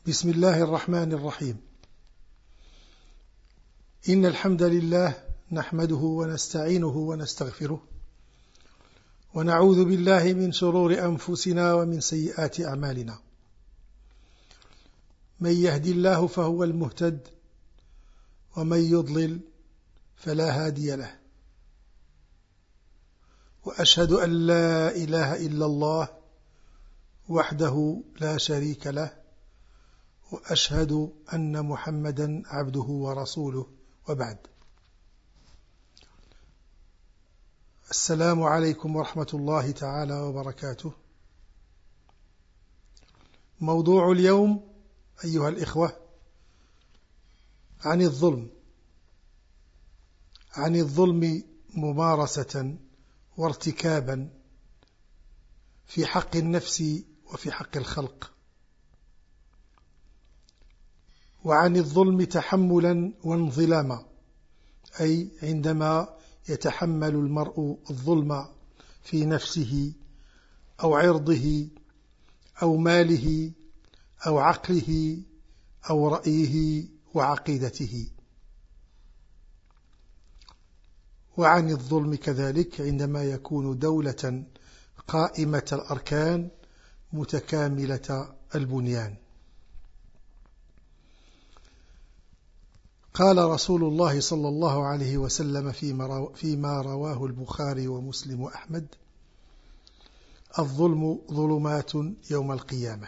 بسم الله الرحمن الرحيم. إن الحمد لله نحمده ونستعينه ونستغفره ونعوذ بالله من شرور أنفسنا ومن سيئات أعمالنا. من يهدي الله فهو المهتد ومن يضلل فلا هادي له، وأشهد أن لا إله إلا الله وحده لا شريك له، وأشهد أن محمدا عبده ورسوله، وبعد. السلام عليكم ورحمة الله تعالى وبركاته. موضوع اليوم أيها الإخوة عن الظلم ممارسة وارتكابا في حق النفس وفي حق الخلق، وعن الظلم تحملا وانظلاما، أي عندما يتحمل المرء الظلم في نفسه أو عرضه أو ماله أو عقله أو رأيه وعقيدته. وعن الظلم كذلك عندما يكون دولة قائمة الأركان متكاملة البنيان. قال رسول الله صلى الله عليه وسلم فيما رواه البخاري ومسلم وأحمد: الظلم ظلمات يوم القيامة.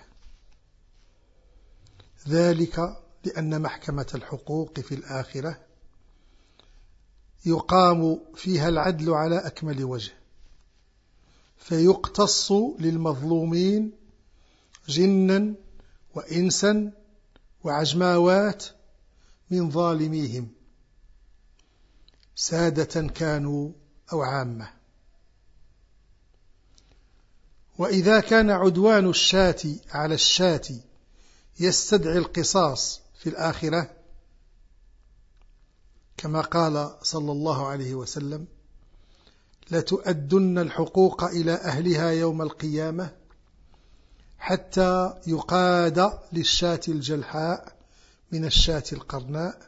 ذلك لأن محكمة الحقوق في الآخرة يقام فيها العدل على أكمل وجه، فيقتص للمظلومين جنا وإنسا وعجماوات من ظالميهم، سادة كانوا أو عامة. وإذا كان عدوان الشاة على الشاة يستدعي القصاص في الآخرة، كما قال صلى الله عليه وسلم: لتؤدن الحقوق إلى أهلها يوم القيامة حتى يقاد للشاة الجلحاء من الشاة القرناء.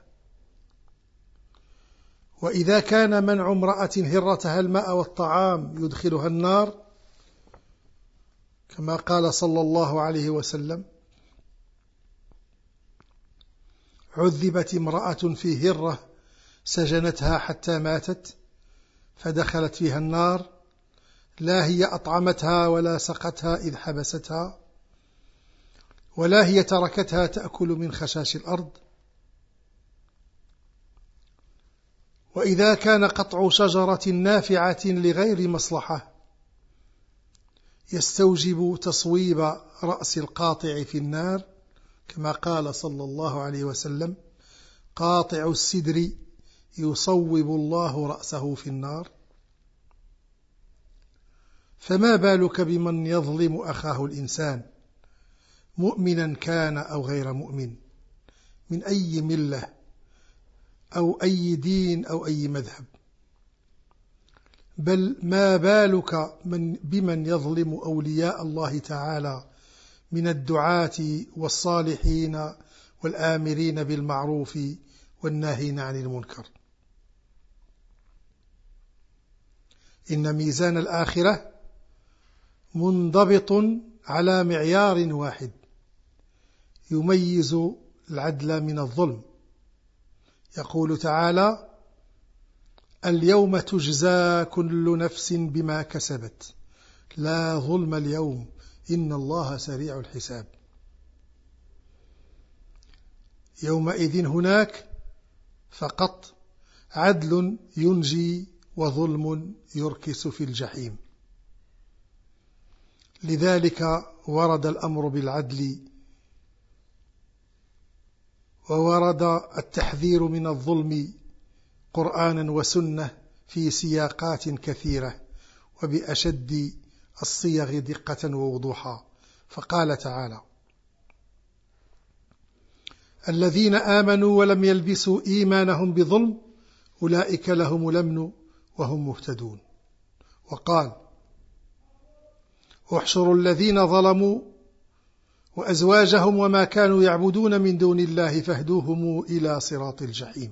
وإذا كان منع امرأة هرتها الماء والطعام يدخلها النار، كما قال صلى الله عليه وسلم: عذبت امرأة في هرة سجنتها حتى ماتت فدخلت فيها النار، لا هي أطعمتها ولا سقتها إذ حبستها، ولا هي تركتها تأكل من خشاش الأرض. وإذا كان قطع شجرة نافعة لغير مصلحة يستوجب تصويب رأس القاطع في النار، كما قال صلى الله عليه وسلم: قاطع السدر يصوب الله رأسه في النار. فما بالك بمن يظلم أخاه الإنسان، مؤمنا كان أو غير مؤمن، من أي ملة أو أي دين أو أي مذهب؟ بل ما بالك بمن يظلم أولياء الله تعالى من الدعاة والصالحين والآمرين بالمعروف والناهين عن المنكر. إن ميزان الآخرة منضبط على معيار واحد يميز العدل من الظلم. يقول تعالى: اليوم تجزى كل نفس بما كسبت لا ظلم اليوم إن الله سريع الحساب. يومئذ هناك فقط عدل ينجي وظلم يركس في الجحيم. لذلك ورد الأمر بالعدل، وورد التحذير من الظلم قرآنا وسنة في سياقات كثيرة وبأشد الصيغ دقة ووضوحا. فقال تعالى: الذين آمنوا ولم يلبسوا إيمانهم بظلم أولئك لهم الأمن وهم مهتدون. وقال: احشروا الذين ظلموا وأزواجهم وما كانوا يعبدون من دون الله فاهدوهم إلى صراط الجحيم.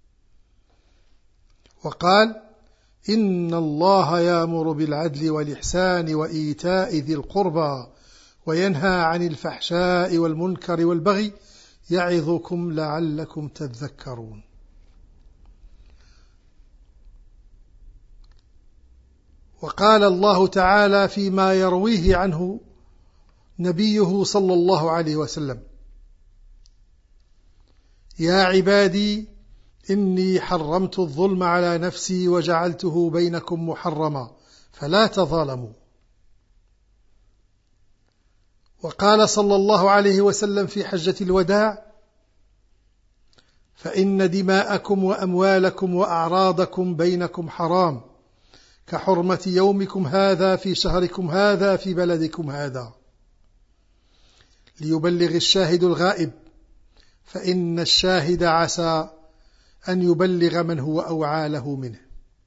وقال: إن الله يأمر بالعدل والإحسان وإيتاء ذي القربى وينهى عن الفحشاء والمنكر والبغي يعظكم لعلكم تذكرون. وقال الله تعالى فيما يرويه عنه نبيه صلى الله عليه وسلم: يا عبادي إني حرمت الظلم على نفسي وجعلته بينكم محرما فلا تظالموا. وقال صلى الله عليه وسلم في حجة الوداع: فإن دماءكم وأموالكم وأعراضكم بينكم حرام كحرمة يومكم هذا في شهركم هذا في بلدكم هذا، ليبلغ الشاهد الغائب، فإن الشاهد عسى أن يبلغ من هو أوعى له منه.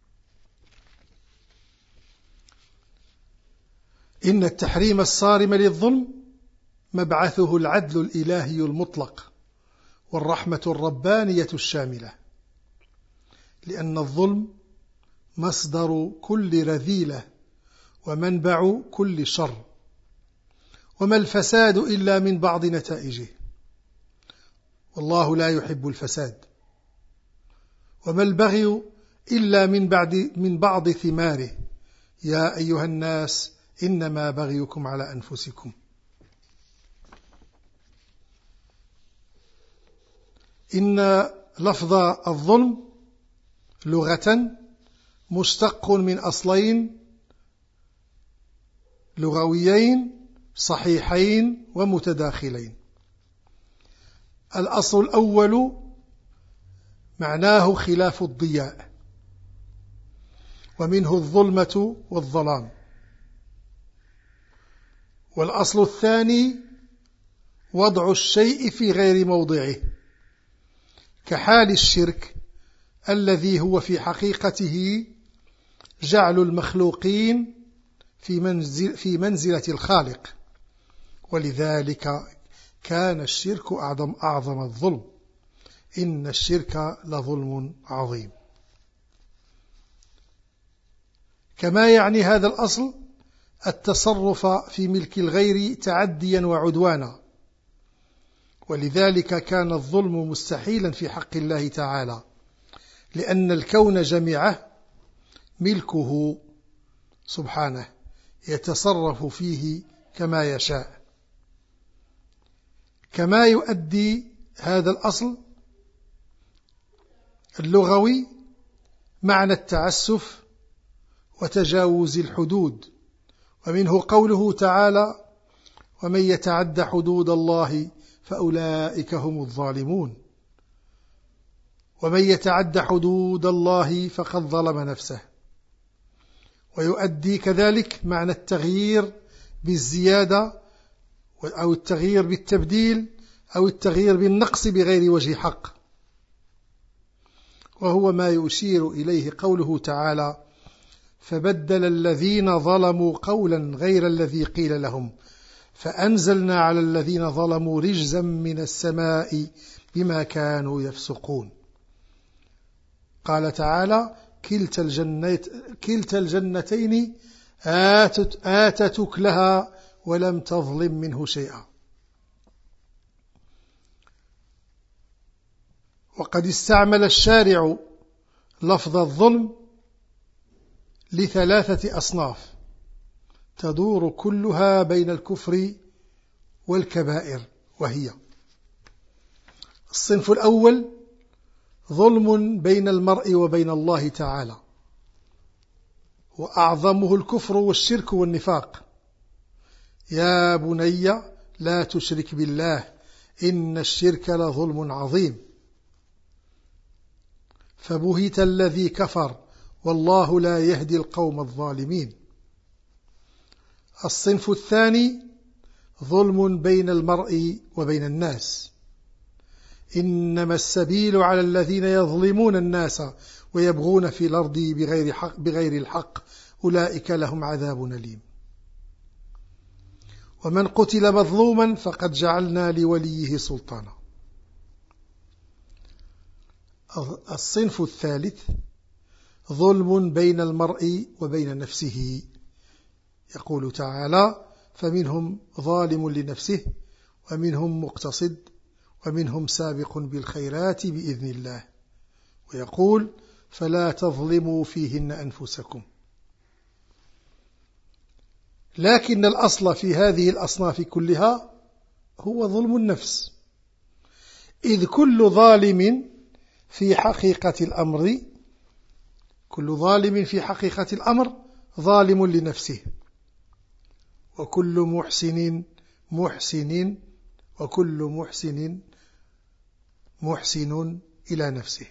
إن التحريم الصارم للظلم مبعثه العدل الإلهي المطلق والرحمة الربانية الشاملة، لأن الظلم مصدر كل رذيلة ومنبع كل شر، وما الفساد إلا من بعض نتائجه، والله لا يحب الفساد، وما البغي إلا من بعض ثماره، يا أيها الناس إنما بغيكم على أنفسكم. إن لفظ الظلم لغة مشتق من أصلين لغويين صحيحين ومتداخلين. الأصل الأول معناه خلاف الضياء، ومنه الظلمة والظلام. والأصل الثاني وضع الشيء في غير موضعه، كحال الشرك الذي هو في حقيقته جعل المخلوقين في منزلة الخالق، ولذلك كان الشرك أعظم الظلم. إن الشرك لظلم عظيم. كما يعني هذا الأصل التصرف في ملك الغير تعديا وعدوانا، ولذلك كان الظلم مستحيلا في حق الله تعالى، لأن الكون جميعه ملكه سبحانه يتصرف فيه كما يشاء. كما يؤدي هذا الأصل اللغوي معنى التعسف وتجاوز الحدود، ومنه قوله تعالى: ومن يتعد حدود الله فأولئك هم الظالمون. ومن يتعد حدود الله فقد ظلم نفسه. ويؤدي كذلك معنى التغيير بالزيادة أو التغيير بالتبديل أو التغيير بالنقص بغير وجه حق، وهو ما يشير إليه قوله تعالى: فبدل الذين ظلموا قولا غير الذي قيل لهم فأنزلنا على الذين ظلموا رجزا من السماء بما كانوا يفسقون. قال تعالى: كلتا الجنتين آتت أكلها ولم تظلم منه شيئا. وقد استعمل الشارع لفظ الظلم لثلاثة أصناف تدور كلها بين الكفر والكبائر، وهي: الصنف الأول ظلم بين المرء وبين الله تعالى، وأعظمه الكفر والشرك والنفاق. يا بني لا تشرك بالله إن الشرك لظلم عظيم. فبهت الذي كفر والله لا يهدي القوم الظالمين. الصنف الثاني ظلم بين المرء وبين الناس. إنما السبيل على الذين يظلمون الناس ويبغون في الأرض بغير الحق أولئك لهم عذاب أليم. ومن قتل مظلوما فقد جعلنا لوليه سلطانا. الصنف الثالث ظلم بين المرء وبين نفسه. يقول تعالى: فمنهم ظالم لنفسه ومنهم مقتصد ومنهم سابق بالخيرات بإذن الله. ويقول: فلا تظلموا فيهن أنفسكم. لكن الأصل في هذه الأصناف كلها هو ظلم النفس، إذ كل ظالم في حقيقة الأمر ظالم لنفسه، وكل محسن محسن إلى نفسه.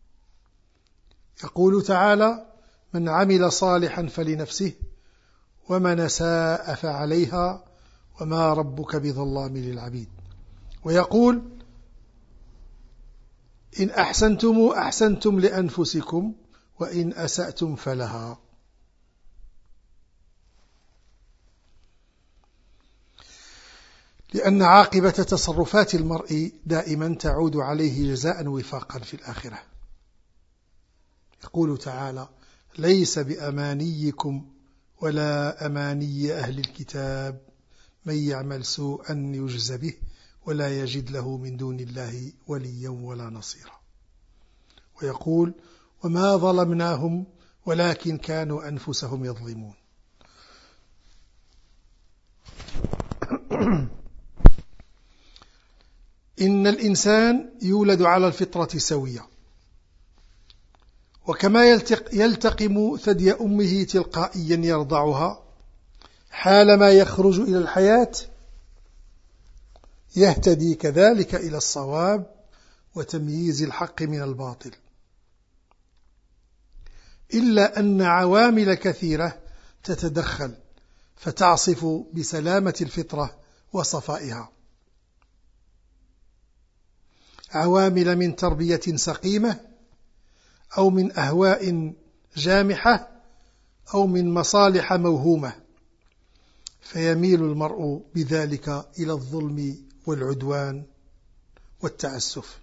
يقول تعالى: من عمل صالحا فلنفسه ومن ساء فعليها وما ربك بظلام للعبيد. ويقول: إن أحسنتم أحسنتم لأنفسكم وإن أسأتم فلها. لأن عاقبة تصرفات المرء دائما تعود عليه جزاء وفاقا في الآخرة. يقول تعالى: ليس بأمانيكم ولا أماني أهل الكتاب من يعمل سوءا يجز به ولا يجد له من دون الله وليا ولا نصيرا. ويقول: وما ظلمناهم ولكن كانوا أنفسهم يظلمون. إن الإنسان يولد على الفطرة سوية، وكما يلتقم ثدي أمه تلقائيا يرضعها، حالما يخرج إلى الحياة يهتدي كذلك إلى الصواب وتمييز الحق من الباطل، إلا أن عوامل كثيرة تتدخل فتعصف بسلامة الفطرة وصفائها، عوامل من تربية سقيمة أو من أهواء جامحة أو من مصالح موهومة، فيميل المرء بذلك إلى الظلم والعدوان والتعسف.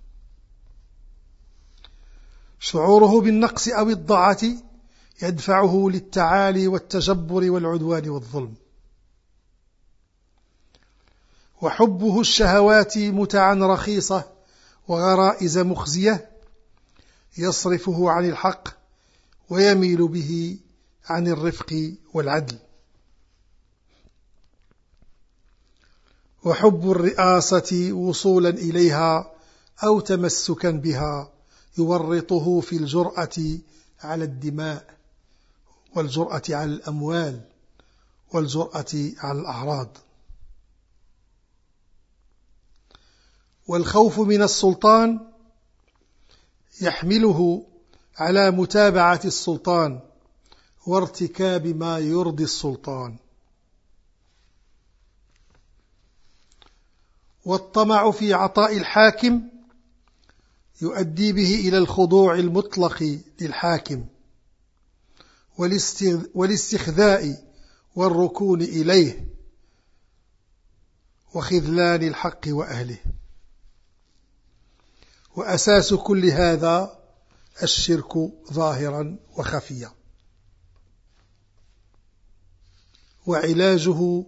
شعوره بالنقص أو الضعة يدفعه للتعالي والتجبر والعدوان والظلم، وحبه الشهوات متعا رخيصة وغرائز مخزية يصرفه عن الحق ويميل به عن الرفق والعدل. وحب الرئاسة وصولا إليها أو تمسكا بها يورطه في الجرأة على الدماء والجرأة على الأموال والجرأة على الأعراض. والخوف من السلطان يحمله على متابعة السلطان وارتكاب ما يرضي السلطان. والطمع في عطاء الحاكم يؤدي به إلى الخضوع المطلق للحاكم والاستخذاء والركون إليه وخذلان الحق وأهله. وأساس كل هذا الشرك ظاهرا وخفيا. وعلاجه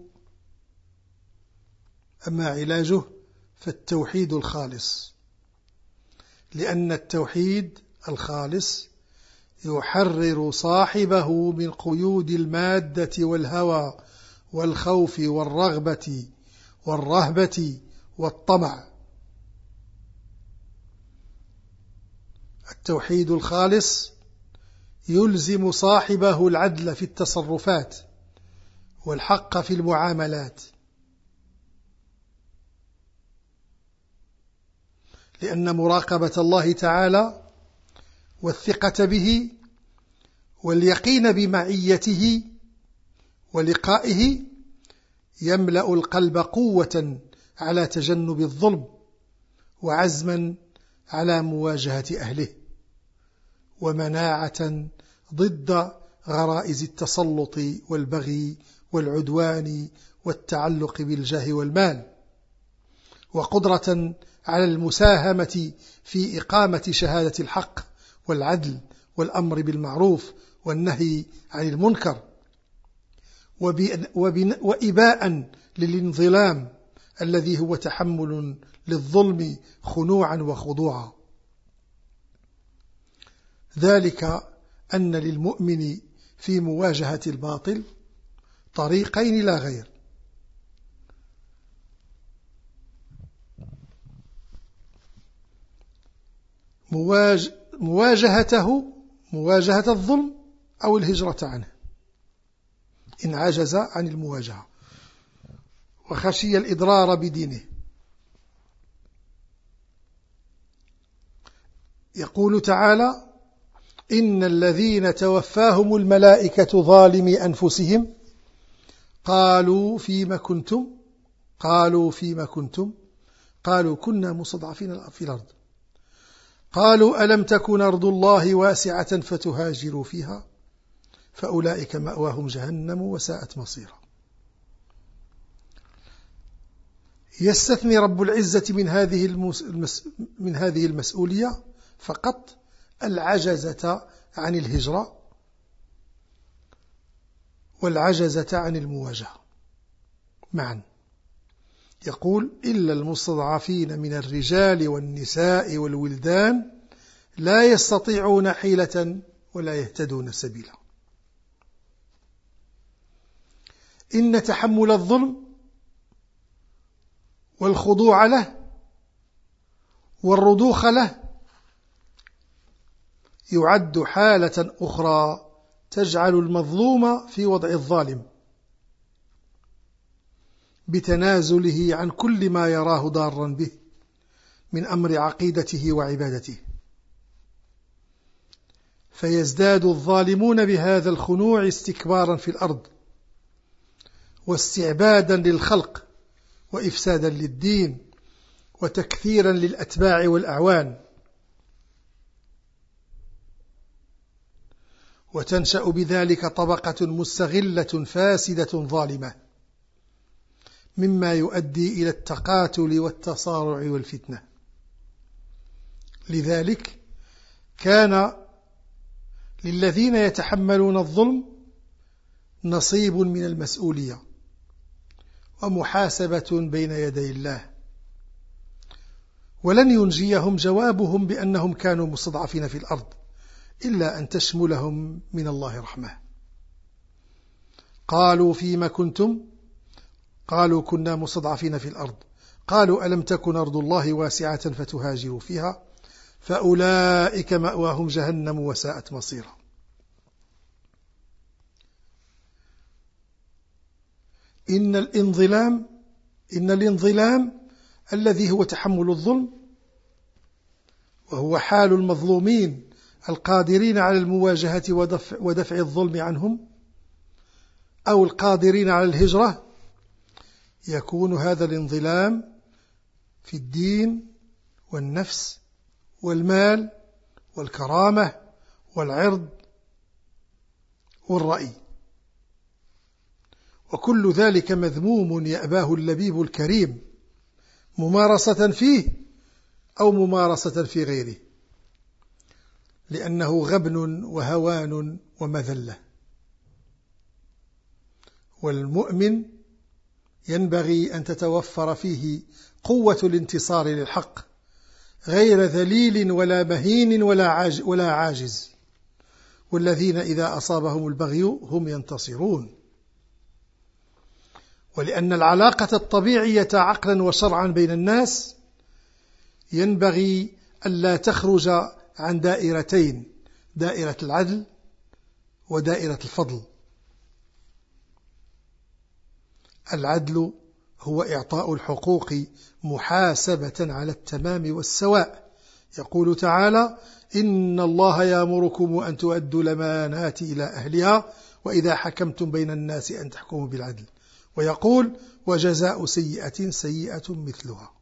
أما علاجه فالتوحيد الخالص، لأن التوحيد الخالص يحرر صاحبه من قيود المادة والهوى والخوف والرغبة والرهبة والطمع. التوحيد الخالص يلزم صاحبه العدل في التصرفات والحق في المعاملات، لأن مراقبة الله تعالى والثقة به واليقين بمعيته ولقائه يملأ القلب قوة على تجنب الظلم وعزما على مواجهة أهله ومناعة ضد غرائز التسلط والبغي والعدوان والتعلق بالجاه والمال، وقدرة على المساهمة في إقامة شهادة الحق والعدل والأمر بالمعروف والنهي عن المنكر، وإباء للانظلام الذي هو تحمل للظلم خنوعا وخضوعا. ذلك أن للمؤمن في مواجهة الباطل طريقين لا غير: مواجهة الظلم أو الهجرة عنه إن عجز عن المواجهة وخشي الإضرار بدينه. يقول تعالى: إن الذين توفاهم الملائكة ظالمي أنفسهم قالوا فيما كنتم قالوا كنا مستضعفين في الأرض قالوا ألم تكن أرض الله واسعة فتهاجروا فيها فأولئك مأواهم جهنم وساءت مصيرا. يستثني رب العزة من هذه المسؤولية فقط العجزة عن الهجرة والعجزة عن المواجهة معا. يقول: إلا المستضعفين من الرجال والنساء والولدان لا يستطيعون حيلة ولا يهتدون سبيلا. إن تحمل الظلم والخضوع له والرضوخ له يعد حالة أخرى تجعل المظلوم في وضع الظالم بتنازله عن كل ما يراه ضارا به من أمر عقيدته وعبادته، فيزداد الظالمون بهذا الخنوع استكبارا في الأرض واستعبادا للخلق وإفسادا للدين وتكثيرا للأتباع والأعوان، وتنشأ بذلك طبقة مستغلة فاسدة ظالمة مما يؤدي إلى التقاتل والتصارع والفتنة. لذلك كان للذين يتحملون الظلم نصيب من المسؤولية ومحاسبة بين يدي الله، ولن ينجيهم جوابهم بأنهم كانوا مستضعفين في الأرض إلا أن تشملهم من الله رحمة. قالوا فيما كنتم قالوا كنا مستضعفين في الأرض قالوا ألم تكن أرض الله واسعة فتهاجروا فيها فأولئك مأواهم جهنم وساءت مصيرا. إن الانظلام الذي هو تحمل الظلم وهو حال المظلومين القادرين على المواجهة ودفع الظلم عنهم أو القادرين على الهجرة، يكون هذا الانظلام في الدين والنفس والمال والكرامة والعرض والرأي، وكل ذلك مذموم يأباه اللبيب الكريم ممارسة فيه أو ممارسة في غيره، لأنه غبن وهوان ومذلة. والمؤمن ينبغي أن تتوفر فيه قوة الانتصار للحق غير ذليل ولا مهين ولا عاجز، والذين إذا أصابهم البغي هم ينتصرون. ولأن العلاقة الطبيعية عقلا وشرعا بين الناس ينبغي ألا تخرج عن دائرتين: دائرة العدل ودائرة الفضل. العدل هو إعطاء الحقوق محاسبة على التمام والسواء. يقول تعالى: إن الله يأمركم أن تؤدوا الأمانات إلى أهلها وإذا حكمتم بين الناس أن تحكموا بالعدل. ويقول: وجزاء سيئة سيئة مثلها.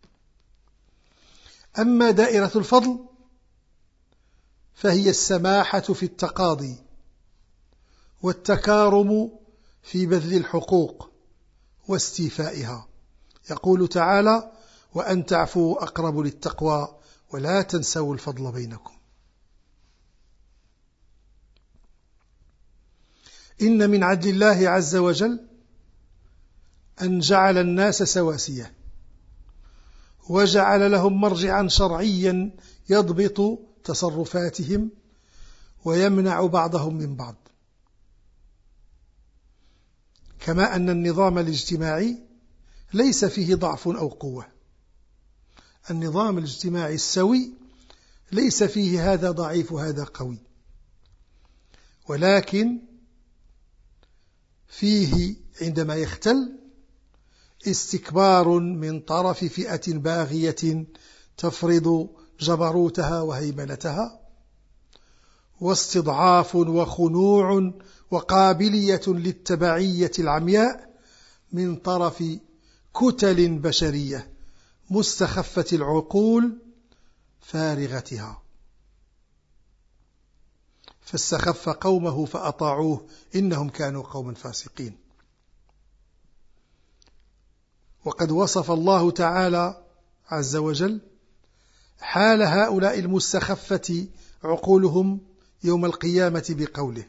أما دائرة الفضل فهي السماحة في التقاضي والتكارم في بذل الحقوق واستيفائها. يقول تعالى: وأن تعفوا أقرب للتقوى ولا تنسوا الفضل بينكم. إن من عدل الله عز وجل أن جعل الناس سواسية، وجعل لهم مرجعا شرعيا يضبط تصرفاتهم ويمنع بعضهم من بعض، كما أن النظام الاجتماعي ليس فيه ضعف أو قوة. النظام الاجتماعي السوي ليس فيه هذا ضعيف وهذا قوي، ولكن فيه عندما يختل استكبار من طرف فئة باغية تفرض جبروتها وهيمنتها، واستضعاف وخنوع وقابلية للتبعية العمياء من طرف كتل بشرية مستخفة العقول فارغتها. فاستخف قومه فأطاعوه إنهم كانوا قوما فاسقين. وقد وصف الله تعالى عز وجل حال هؤلاء المستخفة عقولهم يوم القيامة بقوله: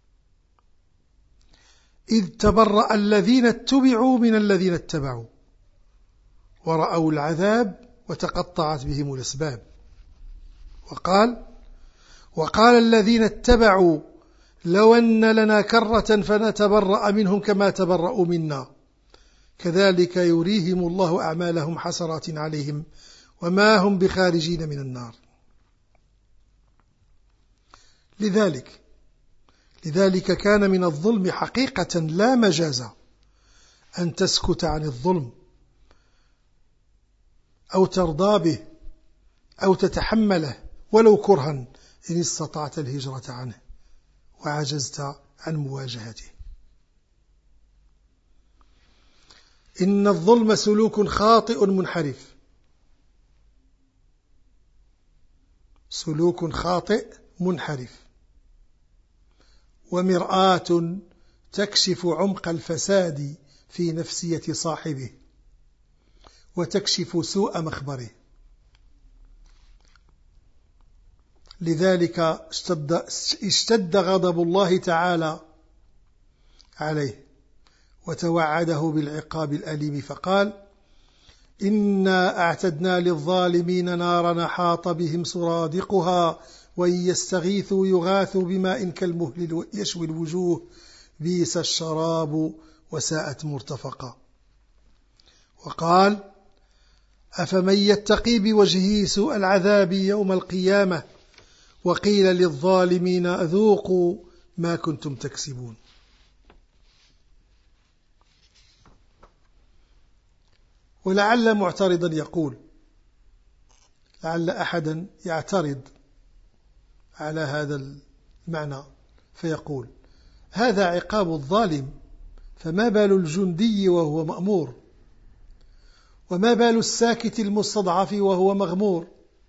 إذ تبرأ الذين اتبعوا من الذين اتبعوا ورأوا العذاب وتقطعت بهم الأسباب. وقال الذين اتبعوا لو أن لنا كرة فنتبرأ منهم كما تبرأوا منا كذلك يريهم الله أعمالهم حسرات عليهم وما هم بخارجين من النار. لذلك كان من الظلم حقيقة لا مجاز أن تسكت عن الظلم أو ترضى به أو تتحمله ولو كرها إن استطعت الهجرة عنه وعجزت عن مواجهته. إن الظلم سلوك خاطئ منحرف، سلوك خاطئ منحرف، ومرآة تكشف عمق الفساد في نفسية صاحبه وتكشف سوء مخبره. لذلك اشتد غضب الله تعالى عليه وتوعده بالعقاب الأليم فقال: إنا أعتدنا للظالمين نارا حاط بهم سرادقها وإن يستغيثوا يغاثوا بماء كالمهل يشوي الوجوه بئس الشراب وساءت مرتفقا. وقال: أفمن يتقي بوجهه سوء العذاب يوم القيامة وقيل للظالمين ذوقوا ما كنتم تكسبون. ولعل معترضا يقول، لعل أحدا يعترض على هذا المعنى فيقول: هذا عقاب الظالم، فما بال الجندي وهو مأمور؟ وما بال الساكت المستضعف وهو مغمور؟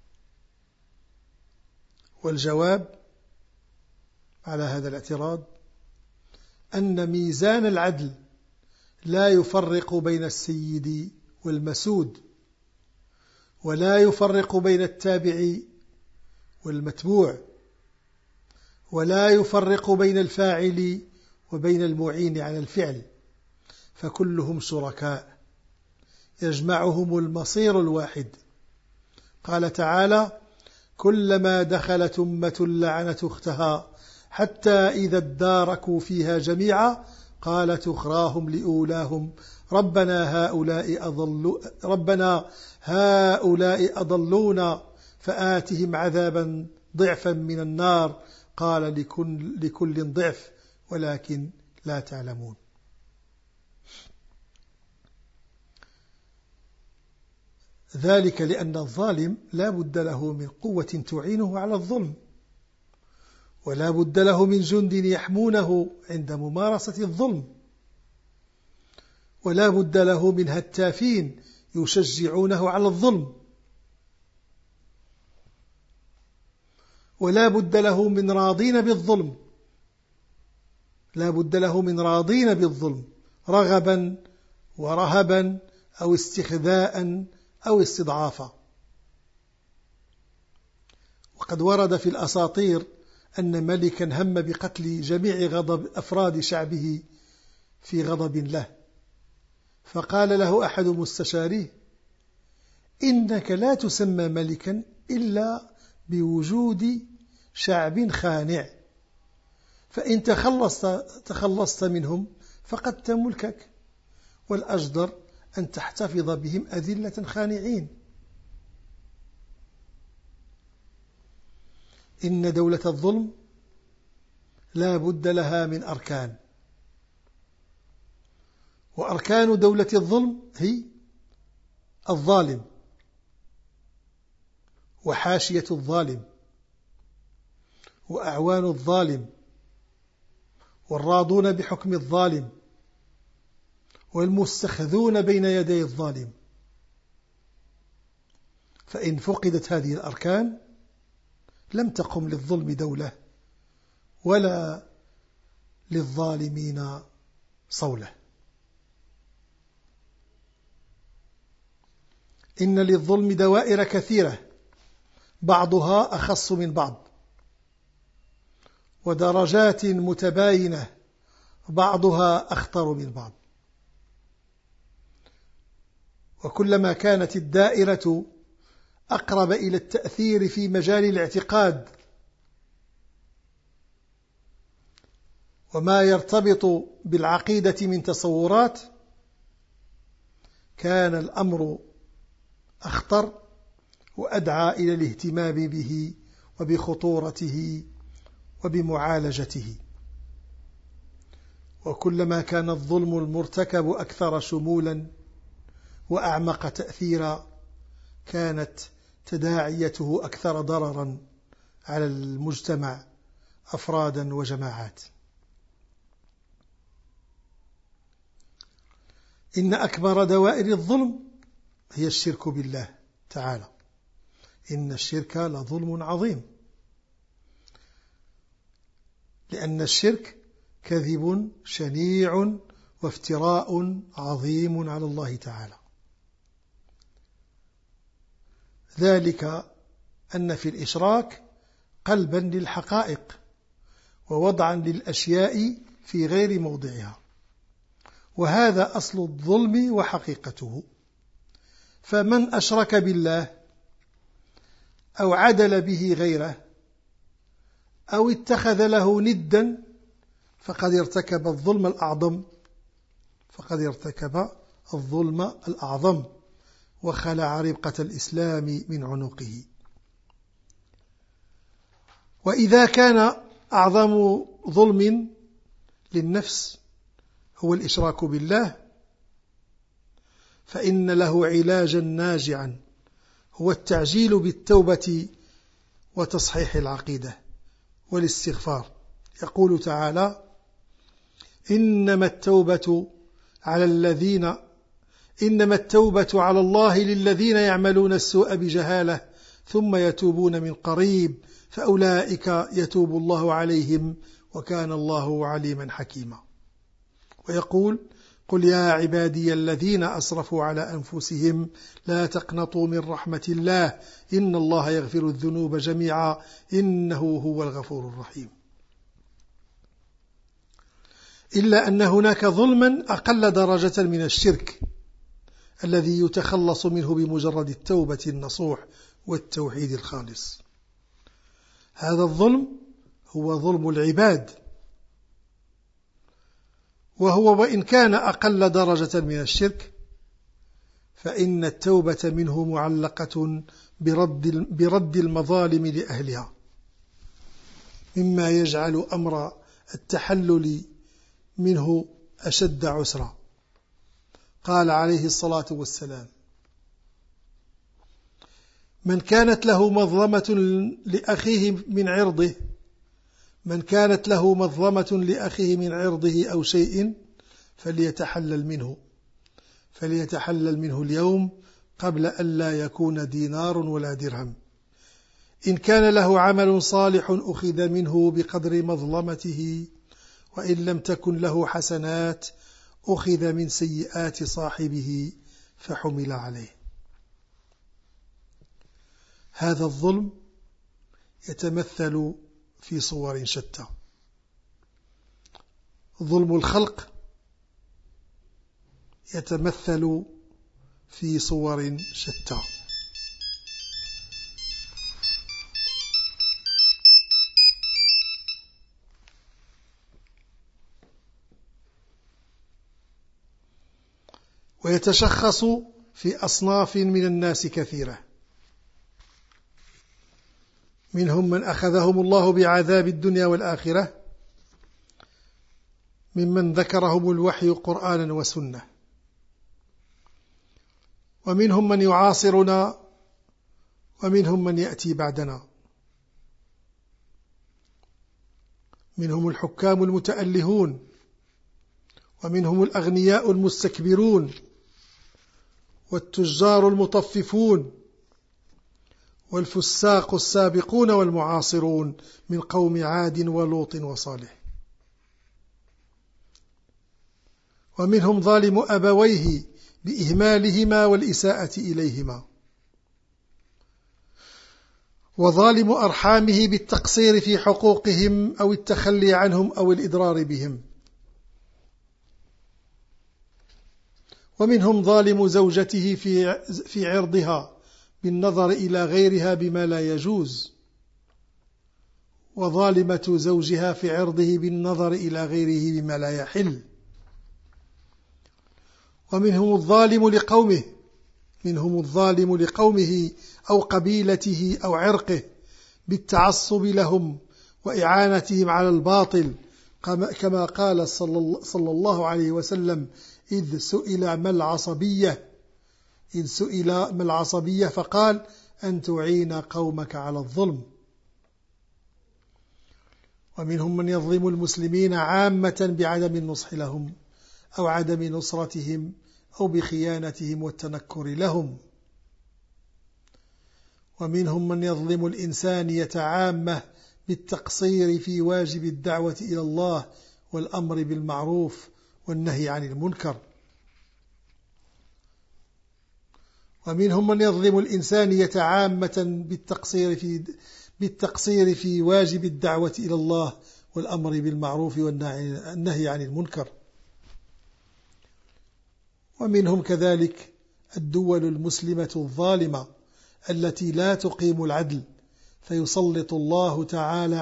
والجواب على هذا الاعتراض أن ميزان العدل لا يفرق بين السيد والمسود، ولا يفرق بين التابع والمتبوع، ولا يفرق بين الفاعل وبين المعين على الفعل، فكلهم شركاء يجمعهم المصير الواحد. قال تعالى: كلما دخلت أمة لعنت أختها حتى إذا اداركوا فيها جميعا قالت أخراهم لأولاهم ربنا هؤلاء أضلونا فآتهم عذابا ضعفا من النار قال لكل ضعف ولكن لا تعلمون. ذلك لأن الظالم لا بد له من قوة تعينه على الظلم، ولا بد له من جند يحمونه عند ممارسة الظلم، ولا بد له من هتافين يشجعونه على الظلم، ولا بد له من راضين بالظلم، لا بد له من راضين بالظلم رغبا ورهبا أو استخذاء أو استضعافا. وقد ورد في الأساطير أن ملكا هم بقتل جميع غضب أفراد شعبه في غضب له، فقال له أحد مستشاريه: إنك لا تسمى ملكا إلا بوجود شعب خانع، فإن تخلصت منهم فقدت ملكك، والأجدر أن تحتفظ بهم أذلة خانعين. إن دولة الظلم لا بد لها من أركان، وأركان دولة الظلم هي الظالم وحاشية الظالم وأعوان الظالم والراضون بحكم الظالم والمستخذون بين يدي الظالم. فإن فقدت هذه الأركان لم تقم للظلم دولة ولا للظالمين صولة. إن للظلم دوائر كثيرة بعضها أخص من بعض، ودرجات متباينة بعضها أخطر من بعض. وكلما كانت الدائرة أقرب إلى التأثير في مجال الاعتقاد وما يرتبط بالعقيدة من تصورات، كان الأمر أخطر وأدعى إلى الاهتمام به وبخطورته وبمعالجته. وكلما كان الظلم المرتكب أكثر شمولا وأعمق تأثيرا، كانت تداعيته أكثر ضررا على المجتمع أفرادا وجماعات. إن أكبر دوائر الظلم هي الشرك بالله تعالى. إن الشرك لظلم عظيم، لأن الشرك كذب شنيع وافتراء عظيم على الله تعالى. ذلك أن في الإشراك قلبا للحقائق ووضعا للأشياء في غير موضعها، وهذا أصل الظلم وحقيقته. فمن أشرك بالله أو عدل به غيره أو اتخذ له ندا فقد ارتكب الظلم الأعظم وخلع ربقة الإسلام من عنقه. وإذا كان أعظم ظلم للنفس هو الإشراك بالله، فإن له علاجا ناجعا، هو التعجيل بالتوبة وتصحيح العقيدة والاستغفار. يقول تعالى: إنما التوبة على الله للذين يعملون السوء بجهالة ثم يتوبون من قريب فأولئك يتوب الله عليهم وكان الله عليما حكيما. ويقول: قل يا عبادي الذين أسرفوا على أنفسهم لا تقنطوا من رحمة الله إن الله يغفر الذنوب جميعا إنه هو الغفور الرحيم. إلا أن هناك ظلما أقل درجة من الشرك الذي يتخلص منه بمجرد التوبة النصوح والتوحيد الخالص. هذا الظلم هو ظلم العباد، وهو وإن كان أقل درجة من الشرك فإن التوبة منه معلقة برد المظالم لأهلها، مما يجعل أمر التحلل منه أشد عسرا. قال عليه الصلاة والسلام: من كانت له مظلمة لأخيه من عرضه أو شيء فليتحلل منه اليوم قبل أن لا يكون دينار ولا درهم. إن كان له عمل صالح أخذ منه بقدر مظلمته، وإن لم تكن له حسنات أخذ من سيئات صاحبه فحمل عليه. هذا الظلم يتمثل في صور شتى: ظلم الخلق يتمثل في صور شتى. ويتشخص في أصناف من الناس كثيرة: منهم من أخذهم الله بعذاب الدنيا والآخرة، ممن ذكرهم الوحي قرآنا وسنة، ومنهم من يعاصرنا، ومنهم من يأتي بعدنا، منهم الحكام المتألهون، ومنهم الأغنياء المستكبرون، والتجار المطففون، والفساق السابقون والمعاصرون من قوم عاد ولوط وصالح. ومنهم ظالم أبويه بإهمالهما والإساءة إليهما، وظالم أرحامه بالتقصير في حقوقهم أو التخلي عنهم أو الإضرار بهم. ومنهم ظالم زوجته في عرضها بالنظر إلى غيرها بما لا يجوز، وظالمة زوجها في عرضه بالنظر إلى غيره بما لا يحل. ومنهم الظالم لقومه، منهم الظالم لقومه أو قبيلته أو عرقه بالتعصب لهم وإعانتهم على الباطل، كما قال صلى الله عليه وسلم: إذ سئل ما العصبية فقال: أن تعين قومك على الظلم. ومنهم من يظلم المسلمين عامة بعدم النصح لهم أو عدم نصرتهم أو بخيانتهم والتنكر لهم. ومنهم من يظلم الإنسانية عامة بالتقصير في واجب الدعوة إلى الله والأمر بالمعروف والنهي عن المنكر. ومنهم من يظلم الإنسانية عامة بالتقصير في واجب الدعوة إلى الله والأمر بالمعروف والنهي عن المنكر. ومنهم كذلك الدول المسلمة الظالمة التي لا تقيم العدل، فيسلط الله تعالى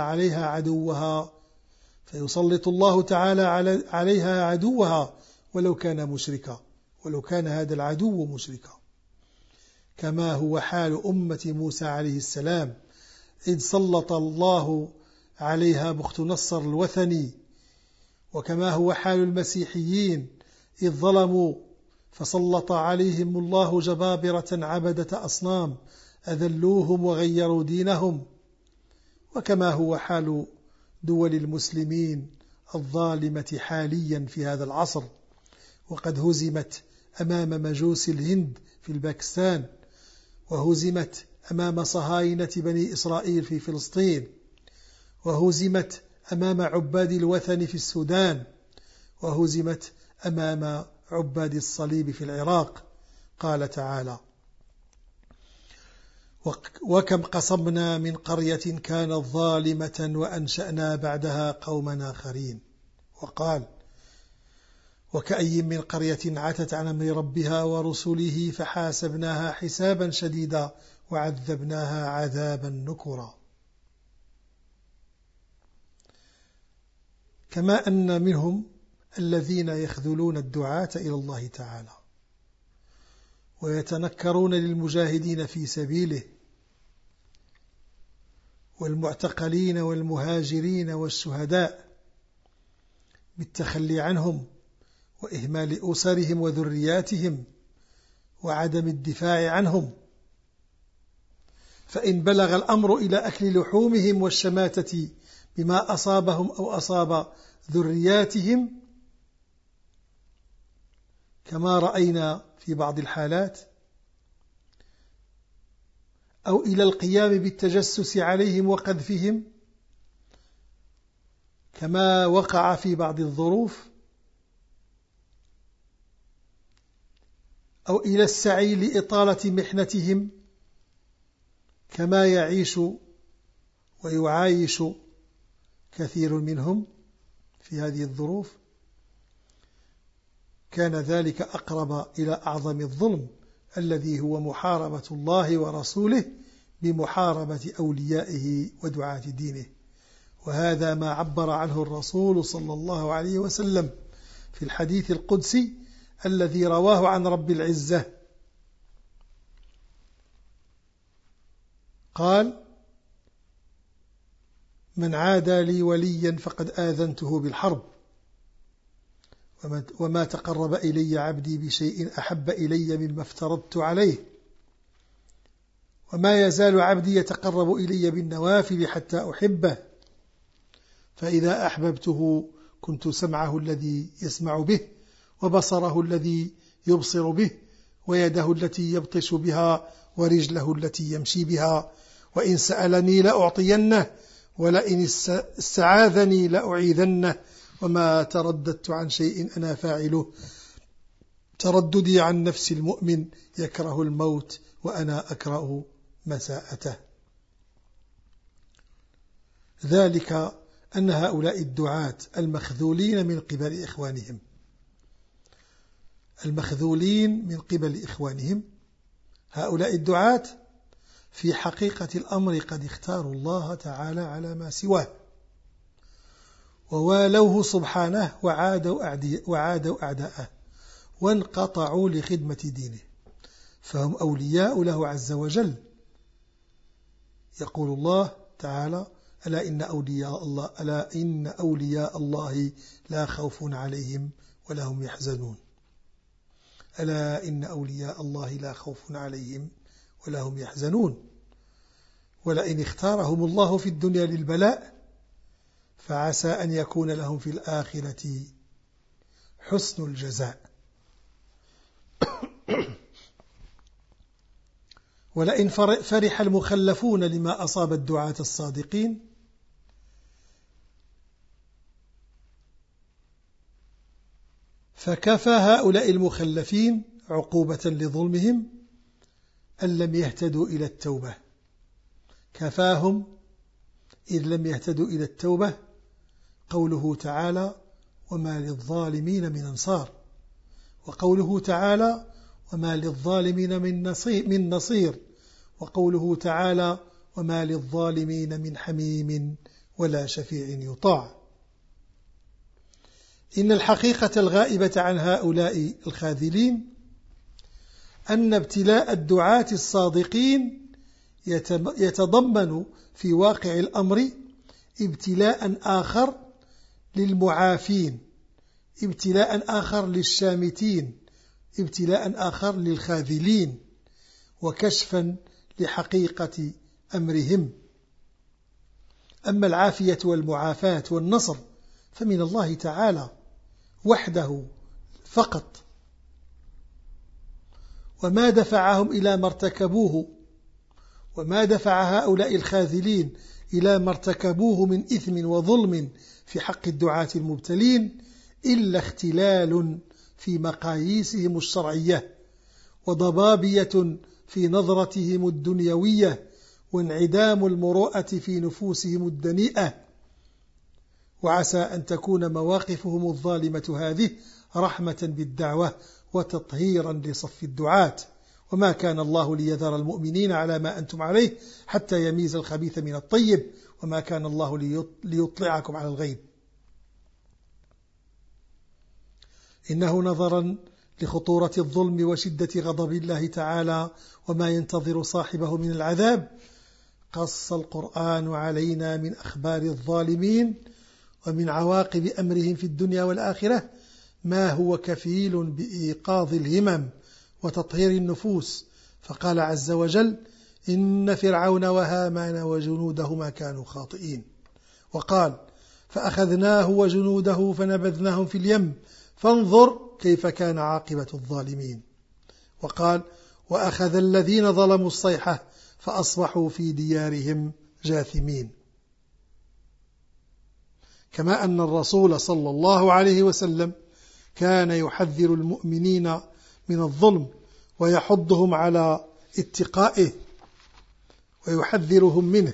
عليها عدوها ولو كان مشركا، ولو كان هذا العدو مشركا، كما هو حال أمة موسى عليه السلام إذ سلط الله عليها بخت نصر الوثني، وكما هو حال المسيحيين إذ ظلموا فسلط عليهم الله جبابرة عبدة أصنام أذلوهم وغيروا دينهم، وكما هو حال دول المسلمين الظالمة حاليا في هذا العصر، وقد هزمت أمام مجوس الهند في الباكستان، وهزمت أمام صهاينة بني إسرائيل في فلسطين، وهزمت أمام عباد الوثن في السودان، وهزمت أمام عباد الصليب في العراق. قال تعالى: وكم قصمنا من قرية كانت ظالمة وأنشأنا بعدها قوما آخرين. وقال: وكأي من قرية عتت عن أمر ربها ورسله فحاسبناها حسابا شديدا وعذبناها عذابا نكرا. كما أن منهم الذين يخذلون الدعاة إلى الله تعالى ويتنكرون للمجاهدين في سبيله والمعتقلين والمهاجرين والشهداء بالتخلي عنهم وإهمال أسرهم وذرياتهم وعدم الدفاع عنهم، فإن بلغ الأمر إلى أكل لحومهم والشماتة بما أصابهم أو أصاب ذرياتهم كما رأينا في بعض الحالات، أو إلى القيام بالتجسس عليهم وقذفهم كما وقع في بعض الظروف، أو إلى السعي لإطالة محنتهم كما يعيش ويعايش كثير منهم في هذه الظروف، كان ذلك أقرب إلى أعظم الظلم الذي هو محاربة الله ورسوله بمحاربة أوليائه ودعاة دينه. وهذا ما عبر عنه الرسول صلى الله عليه وسلم في الحديث القدسي الذي رواه عن رب العزة، قال: من عادى لي وليا فقد آذنته بالحرب، وما تقرب إلي عبدي بشيء أحب إلي مما افترضت عليه، وما يزال عبدي يتقرب إلي بالنوافل حتى أحبه، فإذا أحببته كنت سمعه الذي يسمع به، وبصره الذي يبصر به، ويده التي يبطش بها، ورجله التي يمشي بها، وإن سألني لأعطينه، ولئن استعاذني لأعيذنه، وما ترددت عن شيء أنا فاعله ترددي عن نفس المؤمن يكره الموت وأنا أكره مساءته. ذلك أن هؤلاء الدعاة المخذولين من قبل إخوانهم هؤلاء الدعاة في حقيقة الأمر قد اختاروا الله تعالى على ما سواه، ووالوه سبحانه وعادوا أعداءه، وانقطعوا لخدمة دينه، فهم أولياء له عز وجل. يقول الله تعالى: ألا إن أولياء الله لا خوف عليهم ولا هم يحزنون. ألا إن أولياء الله لا خوف عليهم ولا هم يحزنون. ولئن اختارهم الله في الدنيا للبلاء فعسى أن يكون لهم في الآخرة حسن الجزاء. ولئن فرح المخلفون لما أصاب الدعاة الصادقين فكفى هؤلاء المخلفين عقوبة لظلمهم أن لم يهتدوا إلى التوبة. كفاهم إذ لم يهتدوا إلى التوبة قوله تعالى: وما للظالمين من أنصار، وقوله تعالى: وما للظالمين من نصير، وقوله تعالى: وما للظالمين من حميم ولا شفيع يطاع. إن الحقيقة الغائبة عن هؤلاء الخاذلين أن ابتلاء الدعاة الصادقين يتضمن في واقع الأمر ابتلاء آخر للمعافين، ابتلاء آخر للشامتين، ابتلاء آخر للخاذلين، وكشفا لحقيقة أمرهم. أما العافية والمعافاة والنصر فمن الله تعالى وحده فقط، وما دفعهم إلى ما ارتكبوه، وما دفع هؤلاء الخاذلين إلى ما ارتكبوه من إثم وظلم في حق الدعاة المبتلين إلا اختلال في مقاييسهم الشرعية، وضبابية في نظرتهم الدنيوية، وانعدام المروءة في نفوسهم الدنيئة. وعسى أن تكون مواقفهم الظالمة هذه رحمة بالدعوة وتطهيرا لصف الدعاة. وما كان الله ليذر المؤمنين على ما أنتم عليه حتى يميز الخبيث من الطيب، وما كان الله ليطلعكم على الغيب. إنه نظرا لخطورة الظلم وشدة غضب الله تعالى وما ينتظر صاحبه من العذاب قص القرآن علينا من أخبار الظالمين ومن عواقب أمرهم في الدنيا والآخرة ما هو كفيل بإيقاظ الهمم وتطهير النفوس. فقال عز وجل: إن فرعون وهامان وجنودهما كانوا خاطئين. وقال: فأخذناه وجنوده فنبذناهم في اليم فانظر كيف كان عاقبة الظالمين. وقال: وأخذ الذين ظلموا الصيحة فأصبحوا في ديارهم جاثمين. كما أن الرسول صلى الله عليه وسلم كان يحذر المؤمنين من الظلم ويحضهم على اتقائه ويحذرهم منه.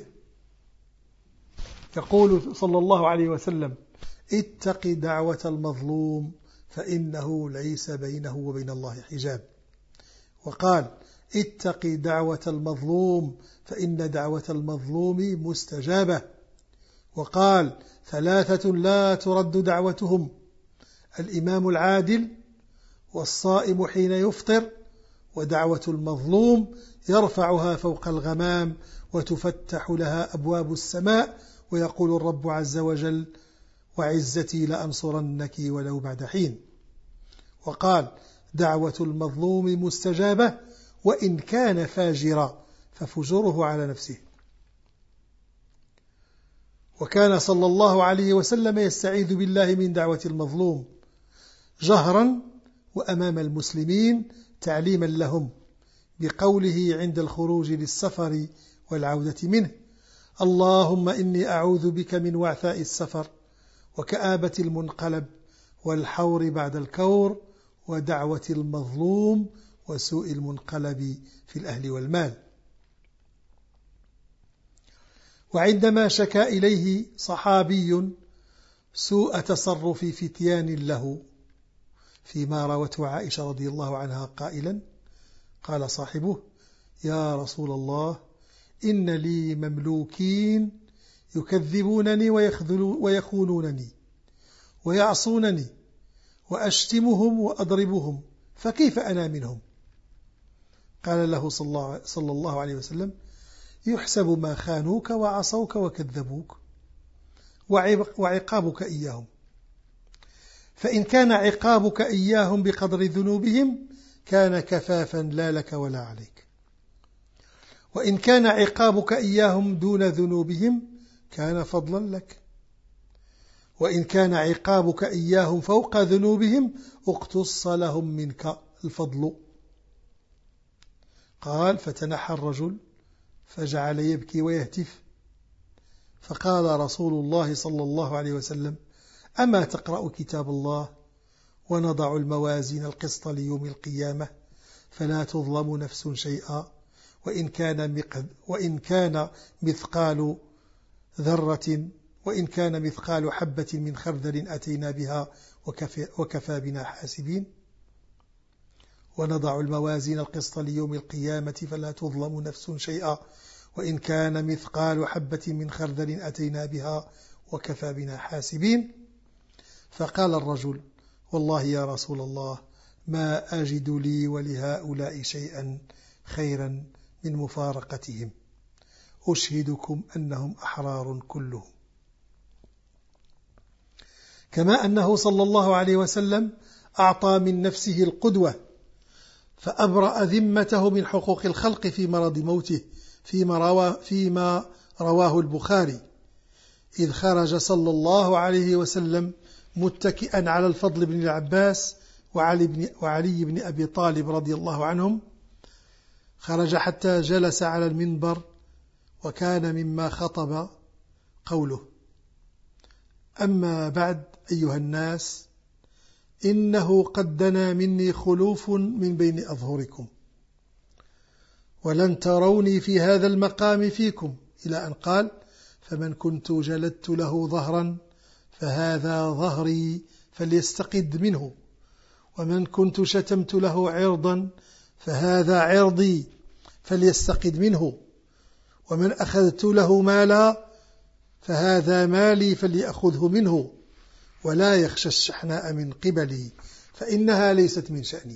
يقول صلى الله عليه وسلم: اتق دعوة المظلوم فإنه ليس بينه وبين الله حجاب. وقال: اتق دعوة المظلوم فإن دعوة المظلوم مستجابة. وقال: ثلاثة لا ترد دعوتهم: الإمام العادل، والصائم حين يفطر، ودعوة المظلوم يرفعها فوق الغمام وتفتح لها أبواب السماء، ويقول الرب عز وجل: وعزتي لأنصرنك ولو بعد حين. وقال: دعوة المظلوم مستجابة وإن كان فاجرا ففجره على نفسه. وكان صلى الله عليه وسلم يستعيذ بالله من دعوة المظلوم جهرا وأمام المسلمين تعليما لهم، بقوله عند الخروج للسفر والعودة منه: اللهم إني أعوذ بك من وعثاء السفر وكآبة المنقلب والحور بعد الكور ودعوة المظلوم وسوء المنقلب في الأهل والمال. وعندما شكا إليه صحابي سوء تصرف فتيان له فيما روته عائشة رضي الله عنها قائلا: قال صاحبه: يا رسول الله، إن لي مملوكين يكذبونني ويخونونني ويعصونني وأشتمهم وأضربهم، فكيف أنا منهم؟ قال له صلى الله عليه وسلم: يحسب ما خانوك وعصوك وكذبوك وعقابك إياهم، فإن كان عقابك إياهم بقدر ذنوبهم كان كفافا لا لك ولا عليك، وإن كان عقابك إياهم دون ذنوبهم كان فضلا لك، وإن كان عقابك إياهم فوق ذنوبهم اقتص لهم منك الفضل. قال: فتنحى الرجل فجعل يبكي ويهتف، فقال رسول الله صلى الله عليه وسلم: أما تقرأ كتاب الله ونضع الموازين القسط ليوم القيامة فلا تظلم نفس شيئا وإن كان مثقال ذرة وإن كان مثقال حبة من خردل أتينا بها وكفى بنا حاسبين. ونضع الموازين القسط ليوم القيامة فلا تظلم نفس شيئا وإن كان مثقال حبة من خردل أتينا بها وكفى بنا حاسبين. فقال الرجل: والله يا رسول الله ما أجد لي ولهؤلاء شيئا خيرا من مفارقتهم، أشهدكم أنهم أحرار كلهم. كما أنه صلى الله عليه وسلم أعطى من نفسه القدوة فأبرأ ذمته من حقوق الخلق في مرض موته فيما رواه البخاري، إذ خرج صلى الله عليه وسلم متكئا على الفضل بن العباس وعلي بن أبي طالب رضي الله عنهم، خرج حتى جلس على المنبر، وكان مما خطب قوله: أما بعد أيها الناس، إنه قد دنا مني خلوف من بين أظهركم، ولن تروني في هذا المقام فيكم، إلى أن قال: فمن كنت جلدت له ظهرا فهذا ظهري فليستقد منه، ومن كنت شتمت له عرضا فهذا عرضي فليستقد منه، ومن أخذت له مالا فهذا مالي فليأخذه منه، ولا يخشى الشحناء من قبلي فإنها ليست من شأني.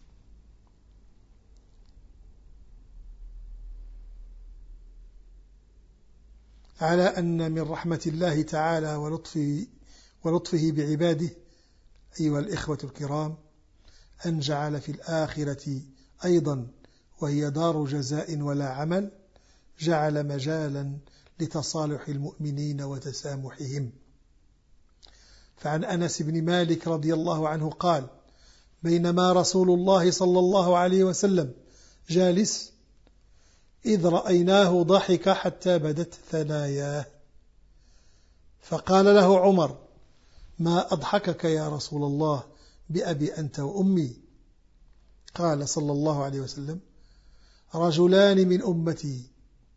على أن من رحمة الله تعالى ولطفه بعباده أيها الإخوة الكرام أن جعل في الآخرة أيضا، وهي دار جزاء ولا عمل، جعل مجالا لتصالح المؤمنين وتسامحهم. فعن أنس بن مالك رضي الله عنه قال: بينما رسول الله صلى الله عليه وسلم جالس إذ رأيناه ضحك حتى بدت ثناياه، فقال له عمر: ما أضحكك يا رسول الله بأبي أنت وأمي؟ قال صلى الله عليه وسلم: رجلان من أمتي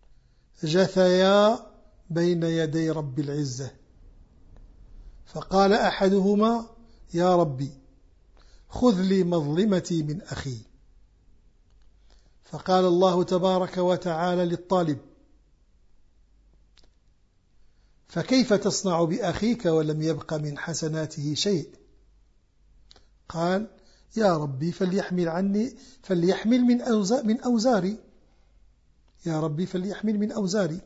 جثيا بين يدي رب العزة، فقال أحدهما: يا ربي خذ لي مظلمتي من أخي. فقال الله تبارك وتعالى للطالب: فكيف تصنع بأخيك ولم يبق من حسناته شيء؟ قال: يا ربي فليحمل من أوزاري، يا ربي فليحمل من أوزاري.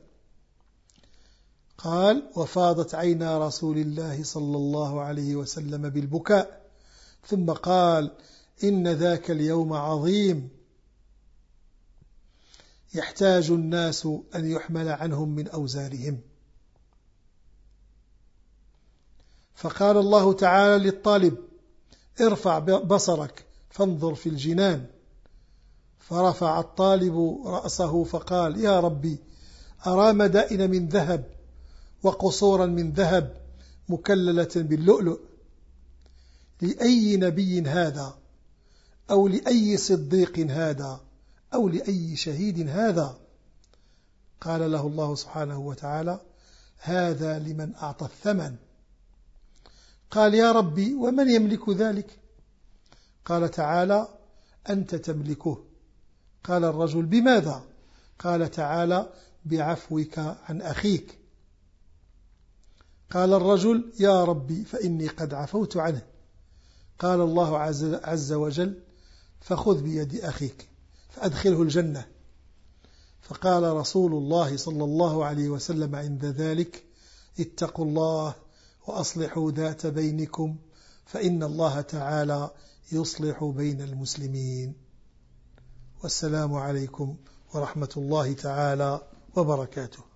قال: وفاضت عينا رسول الله صلى الله عليه وسلم بالبكاء، ثم قال: إن ذاك اليوم عظيم، يحتاج الناس أن يحمل عنهم من أوزارهم. فقال الله تعالى للطالب: ارفع بصرك فانظر في الجنان. فرفع الطالب رأسه فقال: يا ربي أرى مدائن من ذهب وقصورا من ذهب مكللة باللؤلؤ، لأي نبي هذا؟ أو لأي صديق هذا؟ أو لأي شهيد هذا؟ قال له الله سبحانه وتعالى: هذا لمن أعطى الثمن. قال: يا ربي ومن يملك ذلك؟ قال تعالى: أنت تملكه. قال الرجل: بماذا؟ قال تعالى: بعفوك عن أخيك. قال الرجل: يا ربي فإني قد عفوت عنه. قال الله عز وجل: فخذ بيد أخيك فأدخله الجنة. فقال رسول الله صلى الله عليه وسلم عند ذلك: اتقوا الله وأصلحوا ذات بينكم، فإن الله تعالى يصلح بين المسلمين. والسلام عليكم ورحمة الله تعالى وبركاته.